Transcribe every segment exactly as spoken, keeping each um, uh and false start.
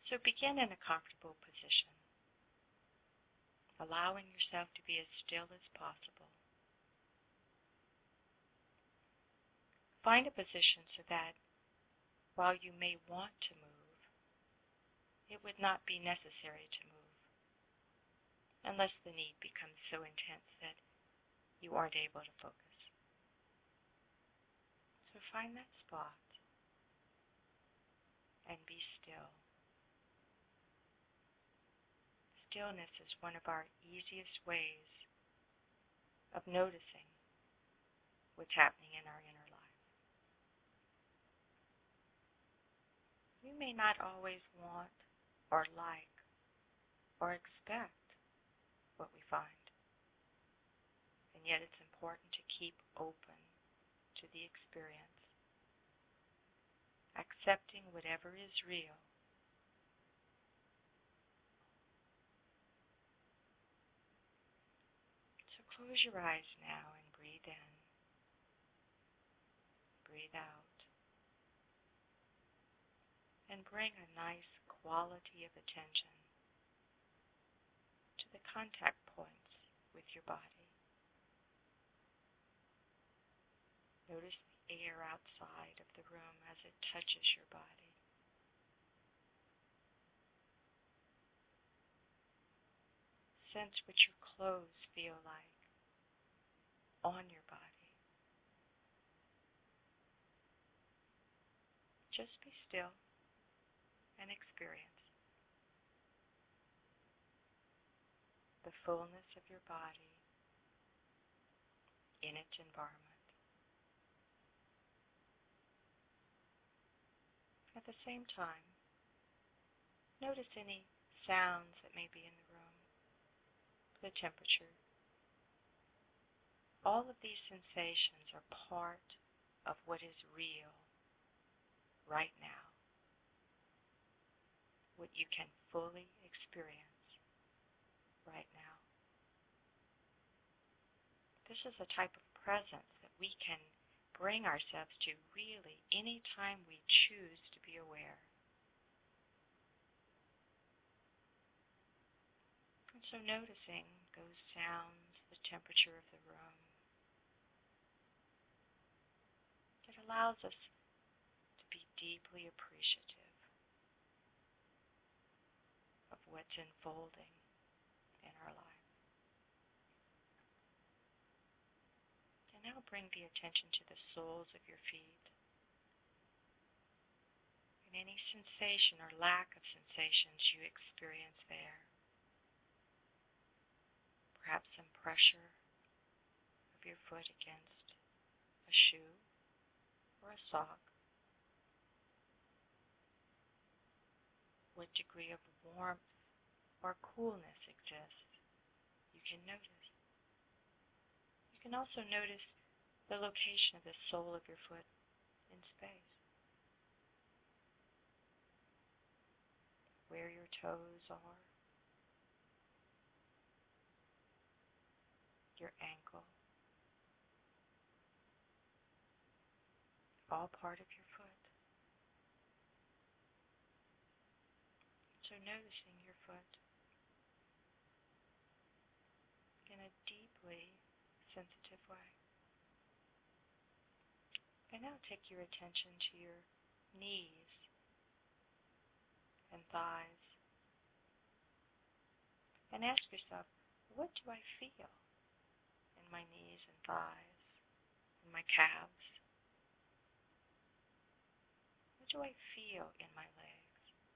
So begin in a comfortable position, allowing yourself to be as still as possible. Find a position so that while you may want to move, it would not be necessary to move, unless the need becomes so intense that you aren't able to focus. So find that spot and be still. Stillness is one of our easiest ways of noticing what's happening in our inner life. We may not always want or like or expect what we find, and yet it's important to keep open to the experience, accepting whatever is real. So close your eyes now and breathe in, breathe out, and bring a nice quality of attention to the contact points with your body. Notice the air outside of the room as it touches your body. Sense what your clothes feel like on your body. Just be still and experience the fullness of your body in its environment. At the same time, notice any sounds that may be in the room, the temperature. All of these sensations are part of what is real right now, what you can fully experience right now. This is a type of presence that we can bring ourselves to really any time we choose to be aware. And so noticing those sounds, the temperature of the room, it allows us to be deeply appreciative of what's unfolding in our life. And now bring the attention to the soles of your feet and any sensation or lack of sensations you experience there. Perhaps some pressure of your foot against a shoe or a sock. What degree of warmth or coolness exists, you can notice. You can also notice the location of the sole of your foot in space, where your toes are, your ankle, all part of your foot. So noticing your foot in a deeply sensitive way. And now take your attention to your knees and thighs and ask yourself, what do I feel in my knees and thighs, in my calves? What do I feel in my legs?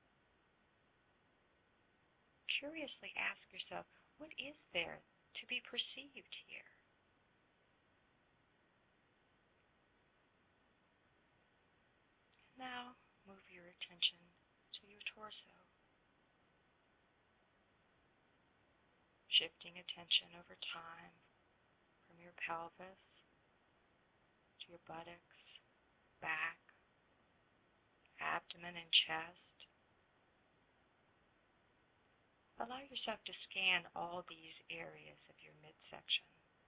Curiously ask yourself, what is there to be perceived here? Now move your attention to your torso, shifting attention over time from your pelvis to your buttocks, back, abdomen, and chest. Allow yourself to scan all these areas of your midsection.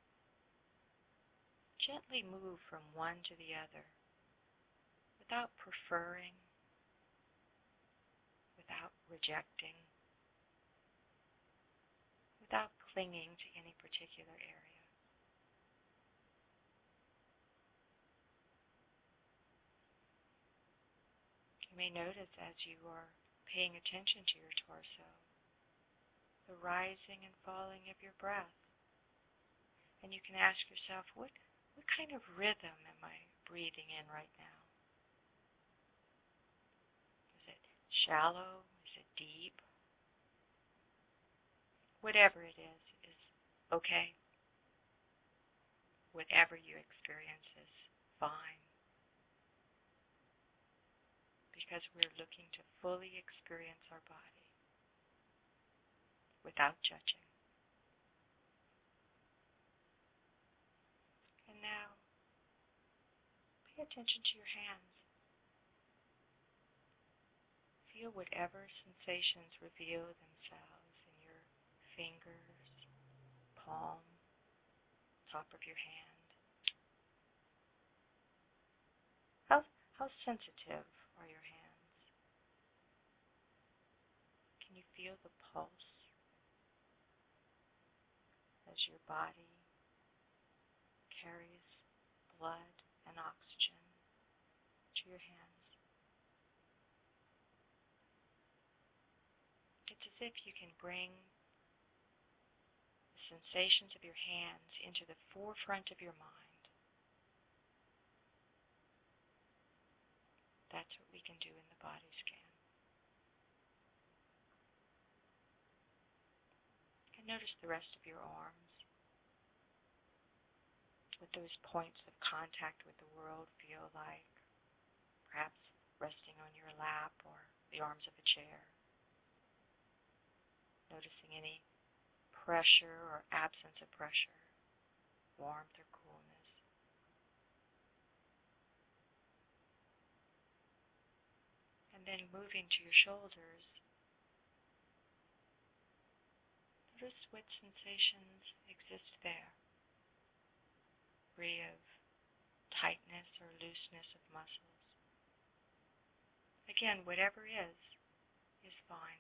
Gently move from one to the other without preferring, without rejecting, without clinging to any particular area. You may notice as you are paying attention to your torso, the rising and falling of your breath. And you can ask yourself, what, what kind of rhythm am I breathing in right now? Is it shallow? Is it deep? Whatever it is, is okay. Whatever you experience is fine. Because we're looking to fully experience our body without judging. And now, pay attention to your hands. Feel whatever sensations reveal themselves in your fingers, palm, top of your hand. How, how sensitive are your hands? Can you feel the pulse as your body carries blood and oxygen to your hands? It's as if you can bring the sensations of your hands into the forefront of your mind. That's what we can do in the body scan. And notice the rest of your arms. What those points of contact with the world feel like. Perhaps resting on your lap or the arms of a chair. Noticing any pressure or absence of pressure, warmth or coolness. And then moving to your shoulders, notice what sensations exist there. Free of tightness or looseness of muscles. Again, whatever is, is fine.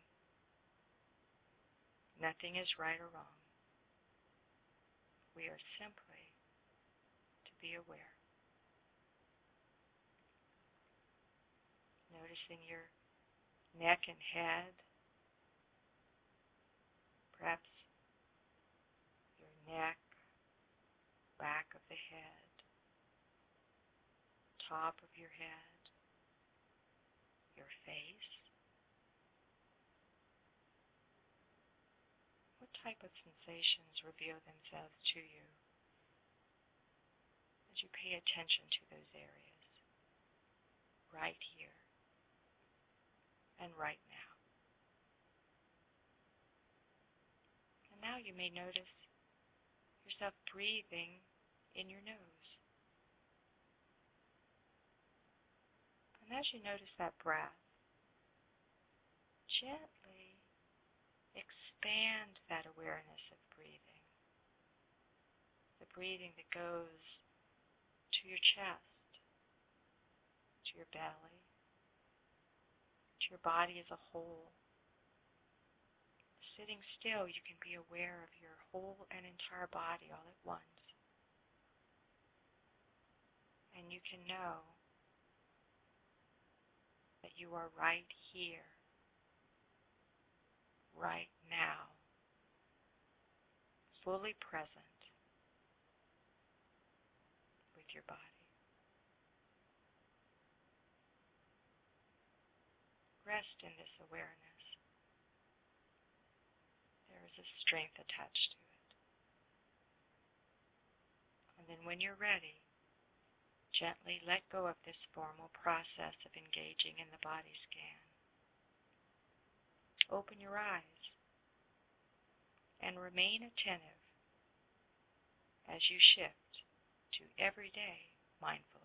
Nothing is right or wrong. We are simply to be aware. Noticing your neck and head, perhaps your neck, back of the head, top of your head, your face. What type of sensations reveal themselves to you as you pay attention to those areas, right here and right now? And now you may notice yourself breathing in your nose. And as you notice that breath, gently expand that awareness of breathing. The breathing that goes to your chest, to your belly, to your body as a whole. Sitting still, you can be aware of your whole and entire body all at once. And you can know that you are right here, right now, fully present with your body. Rest in this awareness. There is a strength attached to it. And then when you're ready, gently let go of this formal process of engaging in the body scan. Open your eyes and remain attentive as you shift to everyday mindful